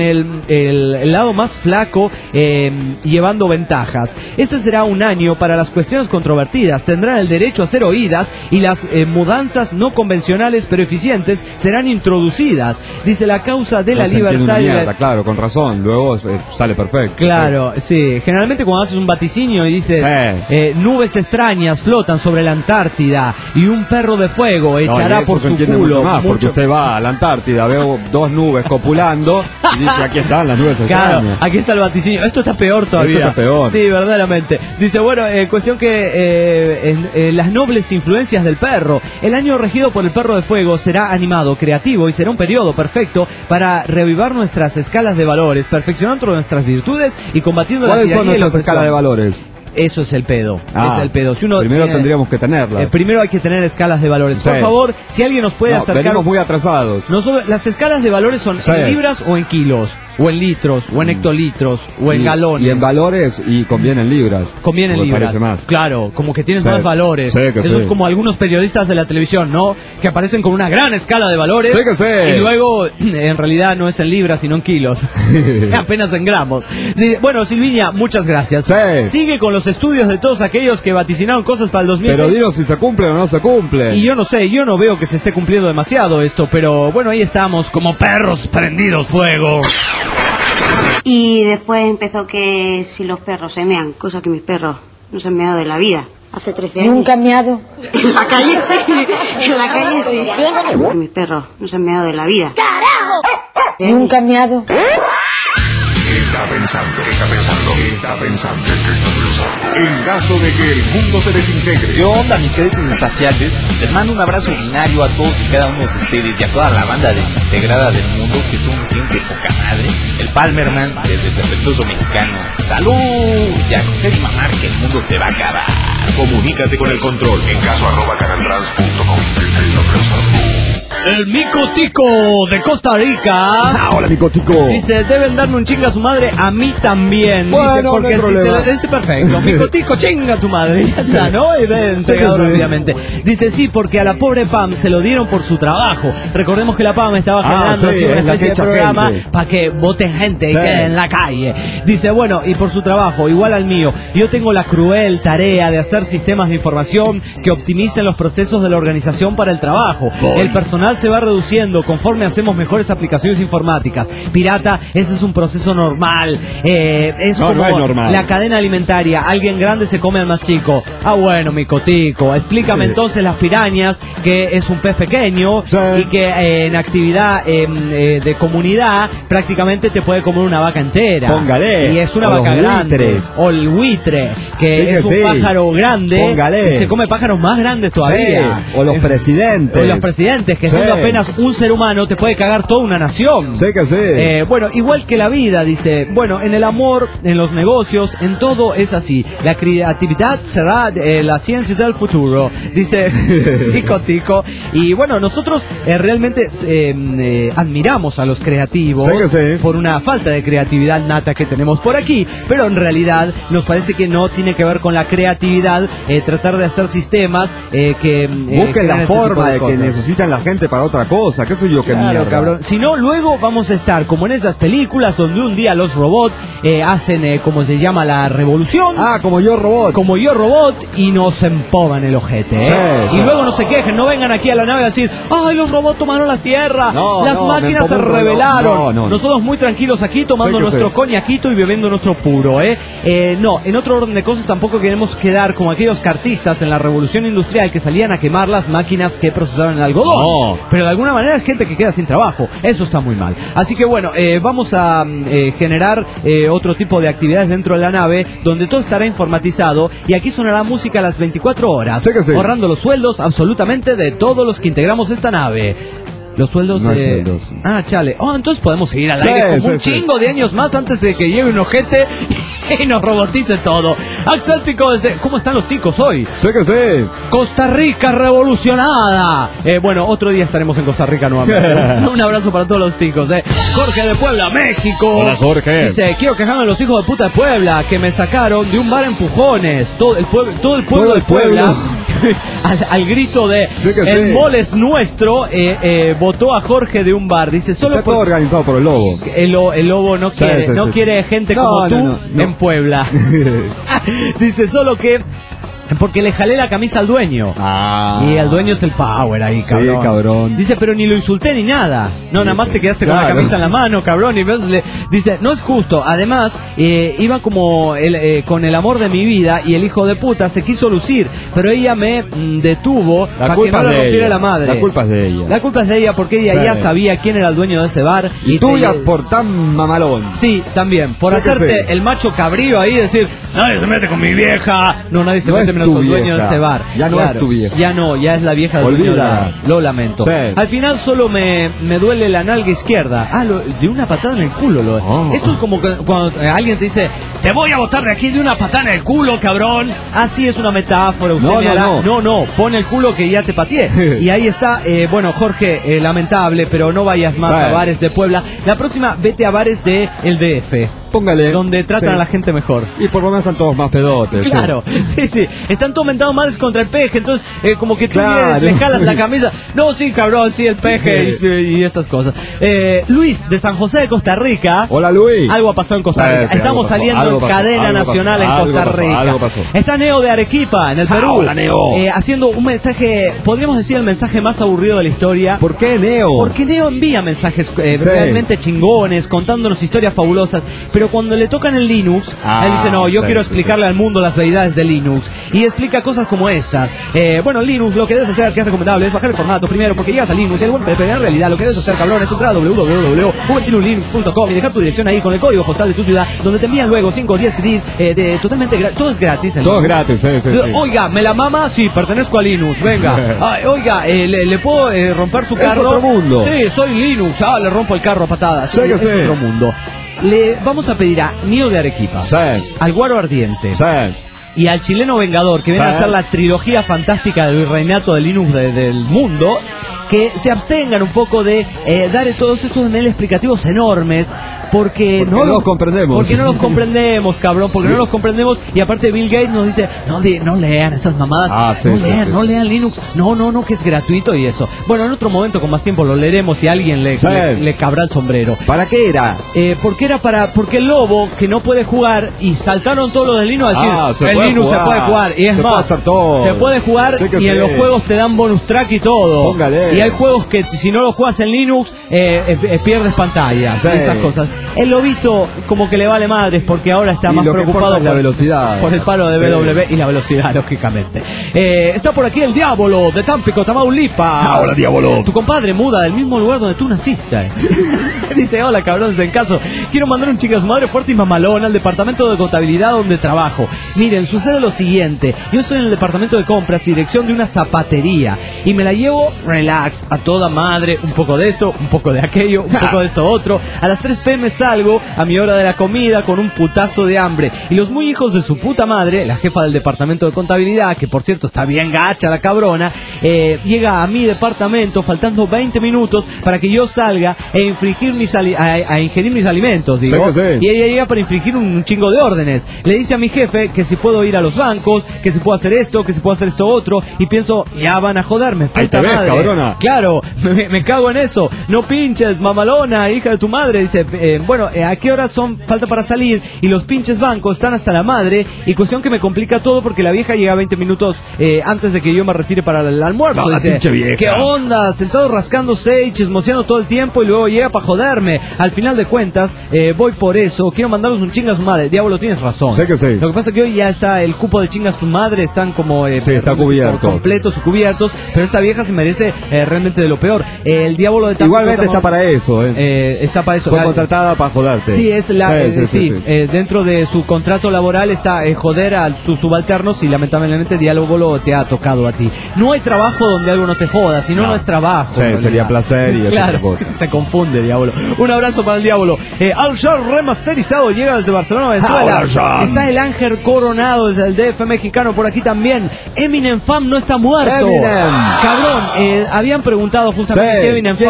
Speaker 1: el lado más flaco llevando ventajas. Este será un año para las cuestiones controvertidas. Tendrán el derecho a ser oídas y las mudanzas no convencionales pero eficientes serán introducidas. Dice, la causa de la libertad y
Speaker 7: claro, con razón. Luego sale perfecto.
Speaker 1: Claro, sí. Generalmente cuando haces un vaticinio y dices nubes extrañas flotan sobre la Antártida y un perro de fuego echará por su culo.
Speaker 7: Porque usted va a la Antártida, veo 2 nubes copulando y dice, aquí están las nubes extrañas.
Speaker 1: Claro, aquí está el vaticinio. Esto está peor todavía.
Speaker 7: Esto está peor.
Speaker 1: Sí, verdaderamente. Dice, bueno, cuestión que las nobles influencias del perro. El año regido por el perro de fuego será animado, creativo y será un periodo perfecto para reavivar nuestras escalas de valores, perfeccionando nuestras virtudes y combatiendo la tiranía.
Speaker 7: ¿Cuáles son nuestras escalas de valores?
Speaker 1: Eso es el pedo. Es el pedo. Si uno
Speaker 7: primero tendríamos que tenerlas.
Speaker 1: Primero hay que tener escalas de valores. Por favor, si alguien nos puede acercar.
Speaker 7: Venimos muy atrasados.
Speaker 1: Las escalas de valores son en libras o en kilos, o en litros, o en hectolitros, o en galones.
Speaker 7: Y en valores y conviene en libras.
Speaker 1: Conviene en libras.
Speaker 7: Parece más.
Speaker 1: Claro, como que tienes más valores. Eso es como algunos periodistas de la televisión, ¿no? Que aparecen con una gran escala de valores. Y luego, en realidad, no es en libras, sino en kilos. Apenas en gramos. Bueno, Silviña, muchas gracias. Sigue con los estudios de todos aquellos que vaticinaron cosas para el 2006.
Speaker 7: Pero dinos si se cumple o no se cumple.
Speaker 1: Y yo no sé, yo no veo que se esté cumpliendo demasiado esto, pero bueno, ahí estamos, como perros prendidos fuego.
Speaker 9: Y después empezó que si los perros se mean, cosa que mis perros no se han meado de la vida. Hace 13 años.
Speaker 4: ¿Nunca han meado?
Speaker 9: En la calle sí, en la calle sí. Mis perros no se han meado de la vida.
Speaker 4: ¡Carajo! ¿Nunca han meado?
Speaker 6: Está pensando. En caso de que el mundo se desintegre.
Speaker 10: ¿Qué onda, mis cadetes espaciales? Les mando un abrazo ordinario a todos y cada uno de ustedes y a toda la banda desintegrada del mundo, que son gente poca madre. El Palmerman, desde el Perfectuoso Mexicano. ¡Salud! Ya coger y mamar que el mundo se va a acabar.
Speaker 6: Comunícate con el control en caso@canaltrans.com.
Speaker 1: El Micotico de Costa Rica.
Speaker 7: Hola, Micotico.
Speaker 1: Dice, deben darme un chinga a su madre, a mí también.
Speaker 7: Bueno,
Speaker 1: dice, porque
Speaker 7: no hay
Speaker 1: si se
Speaker 7: problema.
Speaker 1: lo dice perfecto. Micotico, chinga a tu madre. Ya está, ¿no? Y ven, rápidamente. Dice, sí, porque a la pobre Pam se lo dieron por su trabajo. Recordemos que la Pam estaba generando
Speaker 7: sí,
Speaker 1: así una
Speaker 7: es la
Speaker 1: especie
Speaker 7: que
Speaker 1: de
Speaker 7: echa
Speaker 1: programa
Speaker 7: gente.
Speaker 1: para que voten gente y
Speaker 7: Sí.
Speaker 1: queden en la calle. Dice, bueno, y por su trabajo, igual al mío, yo tengo la cruel tarea de hacer sistemas de información que optimicen los procesos de la organización para el trabajo. El personal se va reduciendo conforme hacemos mejores aplicaciones informáticas. Pirata, ese es un proceso normal. Es
Speaker 7: No,
Speaker 1: como
Speaker 7: no es normal.
Speaker 1: la cadena alimentaria. Alguien grande se come al más chico. Ah, bueno, Micotico. Explícame entonces las pirañas, que es un pez pequeño
Speaker 7: Sí.
Speaker 1: y que en actividad de comunidad prácticamente te puede comer una vaca entera.
Speaker 7: Póngale.
Speaker 1: Y es una
Speaker 7: O
Speaker 1: vaca
Speaker 7: los
Speaker 1: grande.
Speaker 7: buitres.
Speaker 1: O el buitre, que
Speaker 7: Sí, que
Speaker 1: es un
Speaker 7: sí.
Speaker 1: pájaro grande.
Speaker 7: Póngale.
Speaker 1: Y se come pájaros más grandes todavía.
Speaker 7: Sí, o los presidentes.
Speaker 1: O los presidentes, que
Speaker 7: Sí.
Speaker 1: siendo apenas un ser humano te puede cagar toda una nación.
Speaker 7: Sí que sí.
Speaker 1: Bueno, igual que la vida, dice, bueno, en el amor, en los negocios, en todo es así. La creatividad será la ciencia del futuro, dice Micotico. Y bueno, nosotros realmente admiramos a los creativos
Speaker 7: Sí que sí.
Speaker 1: por una falta de creatividad nata que tenemos por aquí, pero en realidad nos parece que no tiene que ver con la creatividad tratar de hacer sistemas que
Speaker 7: Busquen
Speaker 1: crean
Speaker 7: la
Speaker 1: este tipo
Speaker 7: forma de que
Speaker 1: cosas.
Speaker 7: necesitan la gente para otra cosa. ¿Qué sé yo qué
Speaker 1: Claro,
Speaker 7: mierda?
Speaker 1: cabrón. Si no, luego vamos a estar como en esas películas donde un día los robots hacen, como se llama, la revolución.
Speaker 7: Ah, como Yo Robot.
Speaker 1: Como Yo Robot, y nos empoban el ojete, ¿eh?
Speaker 7: Sí,
Speaker 1: y
Speaker 7: sí.
Speaker 1: luego no se quejen, no vengan aquí a la nave a decir, ¡ay, los robots tomaron la tierra!
Speaker 7: No,
Speaker 1: Las
Speaker 7: no,
Speaker 1: máquinas
Speaker 7: me
Speaker 1: se
Speaker 7: empobó un reloj.
Speaker 1: rebelaron.
Speaker 7: No, no.
Speaker 1: Nosotros muy tranquilos aquí tomando
Speaker 7: Sí que
Speaker 1: nuestro
Speaker 7: sí.
Speaker 1: coñaquito y bebiendo nuestro puro, ¿eh? No, en otro orden de cosas tampoco queremos quedar como aquellos cartistas en la revolución industrial que salían a quemar las máquinas que procesaban el algodón.
Speaker 7: No.
Speaker 1: Pero de alguna manera hay gente que queda sin trabajo. Eso está muy mal. Así que bueno, vamos a generar otro tipo de actividades dentro de la nave donde todo estará informatizado y aquí sonará música a las 24 horas,
Speaker 7: Sí que sí.
Speaker 1: ahorrando los sueldos absolutamente de todos los que integramos esta nave. Los sueldos
Speaker 7: No hay
Speaker 1: de...
Speaker 7: sueldos.
Speaker 1: Ah, chale. Oh, entonces podemos seguir al
Speaker 7: Sí,
Speaker 1: aire como
Speaker 7: sí,
Speaker 1: un
Speaker 7: sí.
Speaker 1: chingo de años más antes de que llegue un ojete y nos robotice todo. Axel Tico desde... ¿Cómo están los ticos hoy?
Speaker 7: Sí que sí.
Speaker 1: Costa Rica revolucionada. Bueno, otro día estaremos en Costa Rica nuevamente. Un abrazo para todos los ticos. Jorge de Puebla, México.
Speaker 7: Hola, Jorge.
Speaker 1: Dice, quiero quejarme de los hijos de puta de Puebla que me sacaron de un bar en Pujones. Todo el pueblo de Puebla. al grito de
Speaker 7: Sí que
Speaker 1: el
Speaker 7: sí.
Speaker 1: mall es nuestro, votó a Jorge de un bar. Dice, solo
Speaker 7: Está todo
Speaker 1: por...
Speaker 7: organizado por el lobo.
Speaker 1: El lobo no
Speaker 7: Sí,
Speaker 1: quiere,
Speaker 7: sí,
Speaker 1: no
Speaker 7: sí.
Speaker 1: quiere gente
Speaker 7: No,
Speaker 1: como
Speaker 7: no,
Speaker 1: tú
Speaker 7: no.
Speaker 1: en Puebla. Dice solo que porque le jalé la camisa al dueño.
Speaker 7: Ah.
Speaker 1: Y el dueño es el power ahí, cabrón.
Speaker 7: Sí, cabrón.
Speaker 1: Dice, pero ni lo insulté ni nada. No, nada más te quedaste con la
Speaker 7: Claro.
Speaker 1: camisa en la mano, cabrón. Y dice, no es justo. Además, iba como con el amor de mi vida y el hijo de puta se quiso lucir. Pero ella me detuvo
Speaker 7: La
Speaker 1: para que
Speaker 7: culpa
Speaker 1: no
Speaker 7: es
Speaker 1: le
Speaker 7: de
Speaker 1: rompiera
Speaker 7: ella.
Speaker 1: la madre.
Speaker 7: La culpa es de ella.
Speaker 1: La culpa es de ella porque ella
Speaker 7: Sí.
Speaker 1: ya sabía quién era el dueño de ese bar.
Speaker 7: Y tuyas por tan mamalón.
Speaker 1: Sí, también. Por
Speaker 7: Sí que
Speaker 1: hacerte
Speaker 7: sí.
Speaker 1: el macho cabrío ahí y decir, nadie se mete con mi vieja. No, nadie se
Speaker 7: No
Speaker 1: mete
Speaker 7: es
Speaker 1: menos
Speaker 7: tu
Speaker 1: con el dueño de
Speaker 7: vieja.
Speaker 1: este bar.
Speaker 7: Ya no es tu vieja.
Speaker 1: Ya no, ya es la vieja del dueño del
Speaker 7: Olvídala.
Speaker 1: bar. Lo lamento.
Speaker 7: Sí.
Speaker 1: Al final solo me duele la nalga izquierda. Ah, de una patada en el culo. Esto es como cuando alguien te dice, te voy a botar de aquí de una patada en el culo, cabrón. Así es una metáfora. Usted
Speaker 7: No,
Speaker 1: me
Speaker 7: no,
Speaker 1: hará...
Speaker 7: no.
Speaker 1: no, pon el culo que ya te pateé. Y ahí está, bueno, Jorge, lamentable, pero no vayas más
Speaker 7: Sí.
Speaker 1: a bares de Puebla. La próxima, vete a bares de el DF.
Speaker 7: Póngale.
Speaker 1: Donde tratan
Speaker 7: Sí.
Speaker 1: a la gente mejor.
Speaker 7: Y por lo menos están todos más pedotes.
Speaker 1: Claro, sí. Están todos mentados madres contra el peje. Entonces, como que tú
Speaker 7: Claro.
Speaker 1: le jalas la camisa. No, sí, cabrón, sí, el peje y esas cosas. Luis, de San José de Costa Rica.
Speaker 7: Hola, Luis.
Speaker 1: Algo ha pasado en Costa Rica.
Speaker 7: Sí, sí,
Speaker 1: Estamos
Speaker 7: algo pasó,
Speaker 1: saliendo
Speaker 7: algo
Speaker 1: en
Speaker 7: pasó,
Speaker 1: cadena
Speaker 7: algo
Speaker 1: nacional
Speaker 7: pasó,
Speaker 1: en
Speaker 7: algo
Speaker 1: Costa
Speaker 7: pasó,
Speaker 1: Rica.
Speaker 7: algo pasó.
Speaker 1: Está Neo de Arequipa, en el Perú.
Speaker 7: Hola, Neo.
Speaker 1: Haciendo un mensaje, podríamos decir el mensaje más aburrido de la historia.
Speaker 7: ¿Por qué, Neo?
Speaker 1: Porque Neo envía mensajes realmente chingones, contándonos historias fabulosas, pero pero cuando le tocan el Linux, él dice, no, yo quiero explicarle al mundo las deidades de Linux. Y explica cosas como estas. Bueno, Linux, lo que debes hacer, que es recomendable, es bajar el formato primero, porque llegas a Linux y pero en realidad lo que debes hacer, cabrón, es entrar a www.ubuntulinux.com y dejar tu dirección ahí con el código postal de tu ciudad, donde te envían luego 5 o 10 CDs totalmente gratis. Todo es gratis.
Speaker 7: Todo es gratis, sí.
Speaker 1: Oiga, ¿me la mama? Sí, pertenezco a Linux, venga. Ay, oiga, ¿le puedo romper su carro?
Speaker 7: Es otro mundo.
Speaker 1: Sí, soy Linux. Le rompo el carro a patadas.
Speaker 7: Sí,
Speaker 1: es otro mundo. Le vamos a pedir a Nio de Arequipa, al Guaro Ardiente y al Chileno Vengador, que viene a hacer la trilogía fantástica del virreinato de Linux del mundo, que se abstengan un poco de dar todos estos niveles explicativos enormes, porque no los comprendemos. Porque no los comprendemos, cabrón, porque no los comprendemos. Y aparte Bill Gates nos dice, no lean esas mamadas, no lean Linux, no, que es gratuito y eso. Bueno, en otro momento con más tiempo lo leeremos y alguien le cabrá el sombrero.
Speaker 7: ¿Para qué era?
Speaker 1: Porque el lobo, que no puede jugar, y saltaron todos los de Linux a decir, el Linux se puede jugar, y es más, se puede jugar y en los juegos te dan bonus track y todo.
Speaker 7: Póngale.
Speaker 1: Y hay juegos que si no los juegas en Linux, pierdes pantalla, esas cosas. El lobito como que le vale madres porque ahora está más preocupado
Speaker 7: por la velocidad,
Speaker 1: por el palo de W y la velocidad, lógicamente. Está por aquí el Diablo de Tampico, Tamaulipas.
Speaker 7: Ahora, Diablo.
Speaker 1: Tu compadre muda del mismo lugar donde tú naciste. Dice, hola cabrones, en caso quiero mandar un chicas madre fuerte y mamalón al departamento de contabilidad donde trabajo. Miren, sucede lo siguiente: yo estoy en el departamento de compras y dirección de una zapatería y me la llevo relax, a toda madre, un poco de esto, un poco de aquello, un poco de esto otro. A las 3 p.m. salgo a mi hora de la comida con un putazo de hambre y los muy hijos de su puta madre, la jefa del departamento de contabilidad, que por cierto está bien gacha la cabrona, llega a mi departamento faltando 20 minutos para que yo salga a ingerir mis alimentos, digo. Y ella llega para infringir un chingo de órdenes. Le dice a mi jefe que si puedo ir a los bancos, que si puedo hacer esto, que si puedo hacer esto otro, y pienso, ya van a joderme, puta
Speaker 7: ahí te
Speaker 1: madre.
Speaker 7: Ves, cabrona.
Speaker 1: Claro, me cago en eso. No pinches, mamalona, hija de tu madre. Dice, bueno, ¿a qué horas falta para salir? Y los pinches bancos están hasta la madre. Y cuestión que me complica todo porque la vieja llega 20 minutos antes de que yo me retire para el almuerzo.
Speaker 7: No,
Speaker 1: dice,
Speaker 7: pinche vieja.
Speaker 1: ¿qué onda? Sentado rascándose y chismoseando todo el tiempo y luego llega para joderme. Al final de cuentas, voy por eso. Quiero mandarles un chinga a su madre. Diablo, tienes razón.
Speaker 7: Sé que sí.
Speaker 1: Lo que pasa es que hoy ya está el cupo de chinga a su madre. Están como
Speaker 7: está cubierto,
Speaker 1: completos y cubiertos. Pero esta vieja se merece realmente de lo peor. El Diablo de Tampico,
Speaker 7: igualmente está para eso,
Speaker 1: está para eso.
Speaker 7: Fue contratada para joderte.
Speaker 1: Sí, es dentro de su contrato laboral está joder a sus subalternos y lamentablemente Diablo te ha tocado a ti. No hay trabajo donde algo no te joda, si no es trabajo.
Speaker 7: Sí, sería placer y
Speaker 1: claro, se confunde, Diablo. Un abrazo para el Diablo. Al Shar remasterizado llega desde Barcelona, Venezuela. Está el Ángel Coronado desde el DF mexicano por aquí también. Eminem Fam no está muerto.
Speaker 7: Eminem.
Speaker 1: Cabrón, habían preguntado justamente si Eminem Fam